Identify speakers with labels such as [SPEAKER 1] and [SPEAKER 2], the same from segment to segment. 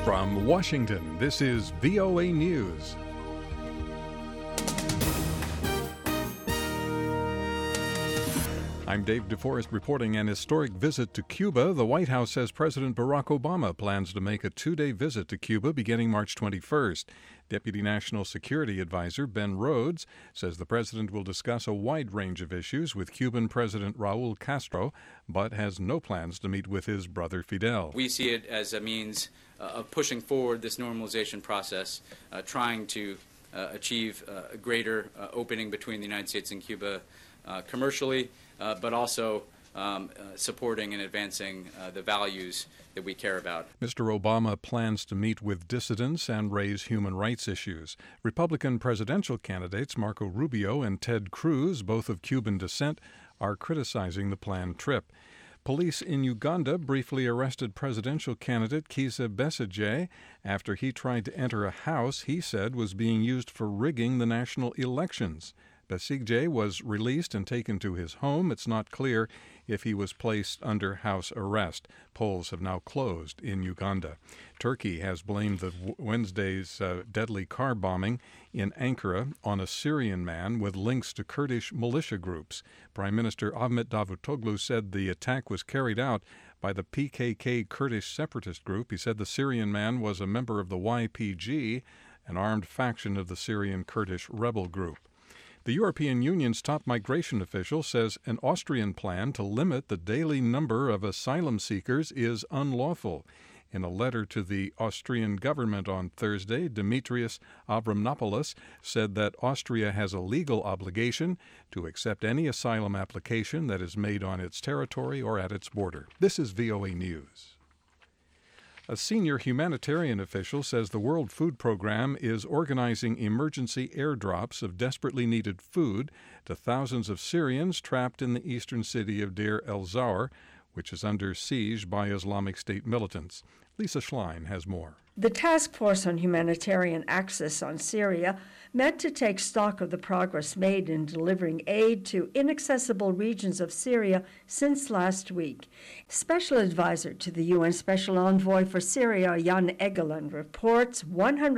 [SPEAKER 1] From Washington, this is VOA News. I'm Dave DeForest reporting an historic visit to Cuba. The White House says President Barack Obama plans to make a two-day visit to Cuba beginning March 21st. Deputy National Security Advisor Ben Rhodes says the president will discuss a wide range of issues with Cuban President Raul Castro, but has no plans to meet with his brother Fidel.
[SPEAKER 2] We see it as a means of pushing forward this normalization process, trying to achieve a greater opening between the United States and Cuba commercially, but also supporting and advancing the values that we care about.
[SPEAKER 1] Mr. Obama plans to meet with dissidents and raise human rights issues. Republican presidential candidates Marco Rubio and Ted Cruz, both of Cuban descent, are criticizing the planned trip. Police in Uganda briefly arrested presidential candidate Kizza Besigye after he tried to enter a house he said was being used for rigging the national elections. Besigye was released and taken to his home. It's not clear if he was placed under house arrest. Polls have now closed in Uganda. Turkey has blamed the Wednesday's deadly car bombing in Ankara on a Syrian man with links to Kurdish militia groups. Prime Minister Ahmet Davutoglu said the attack was carried out by the PKK Kurdish separatist group. He said the Syrian man was a member of the YPG, an armed faction of the Syrian Kurdish rebel group. The European Union's top migration official says an Austrian plan to limit the daily number of asylum seekers is unlawful. In a letter to the Austrian government on Thursday, Dimitrios Avramopoulos said that Austria has a legal obligation to accept any asylum application that is made on its territory or at its border. This is VOA News. A senior humanitarian official says the World Food Program is organizing emergency airdrops of desperately needed food to thousands of Syrians trapped in the eastern city of Deir el-Zawar, which is under siege by Islamic State militants. Lisa Schlein has more.
[SPEAKER 3] The Task Force on Humanitarian Access on Syria met to take stock of the progress made in delivering aid to inaccessible regions of Syria since last week. Special Advisor to the UN Special Envoy for Syria, Jan Egeland, reports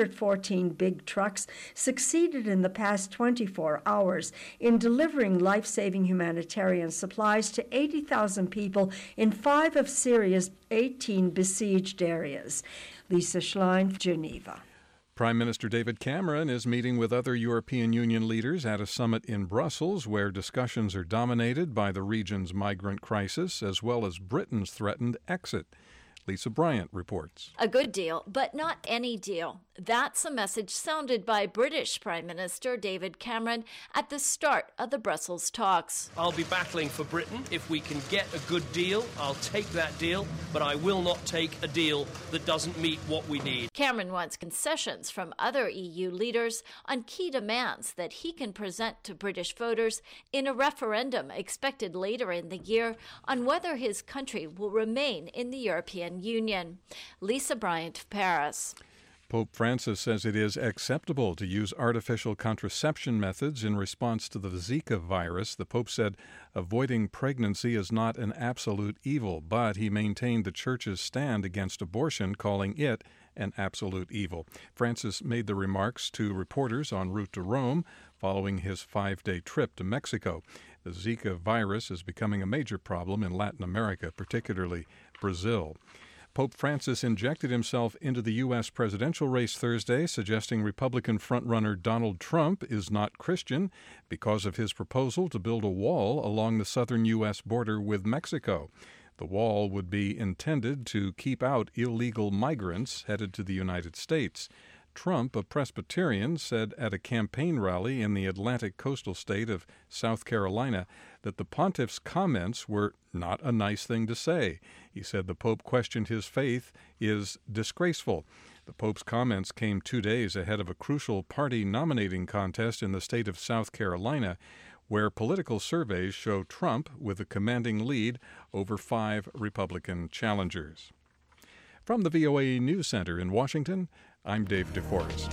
[SPEAKER 3] 114 big trucks succeeded in the past 24 hours in delivering life-saving humanitarian supplies to 80,000 people in 5 of Syria's 18 besieged areas. Lisa Schlein, Geneva.
[SPEAKER 1] Prime Minister David Cameron is meeting with other European Union leaders at a summit in Brussels where discussions are dominated by the region's migrant crisis as well as Britain's threatened exit. Lisa Bryant reports.
[SPEAKER 4] A good deal, but not any deal. That's a message sounded by British Prime Minister David Cameron at the start of the Brussels talks.
[SPEAKER 5] I'll be battling for Britain. If we can get a good deal, I'll take that deal, but I will not take a deal that doesn't meet what we need.
[SPEAKER 4] Cameron wants concessions from other EU leaders on key demands that he can present to British voters in a referendum expected later in the year on whether his country will remain in the European Union. Lisa Bryant, Paris.
[SPEAKER 1] Pope Francis says it is acceptable to use artificial contraception methods in response to the Zika virus. The Pope said avoiding pregnancy is not an absolute evil, but he maintained the Church's stand against abortion, calling it an absolute evil. Francis made the remarks to reporters en route to Rome following his 5-day trip to Mexico. The Zika virus is becoming a major problem in Latin America, particularly Brazil. Pope Francis injected himself into the U.S. presidential race Thursday, suggesting Republican frontrunner Donald Trump is not Christian because of his proposal to build a wall along the southern U.S. border with Mexico. The wall would be intended to keep out illegal migrants headed to the United States. Trump, a Presbyterian, said at a campaign rally in the Atlantic coastal state of South Carolina that the pontiff's comments were not a nice thing to say. He said the Pope questioned his faith is disgraceful. The Pope's comments came 2 days ahead of a crucial party nominating contest in the state of South Carolina, where political surveys show Trump with a commanding lead over 5 Republican challengers. From the VOA News Center in Washington, I'm Dave DeForest.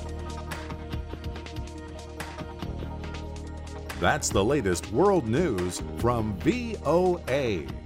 [SPEAKER 6] That's the latest world news from VOA.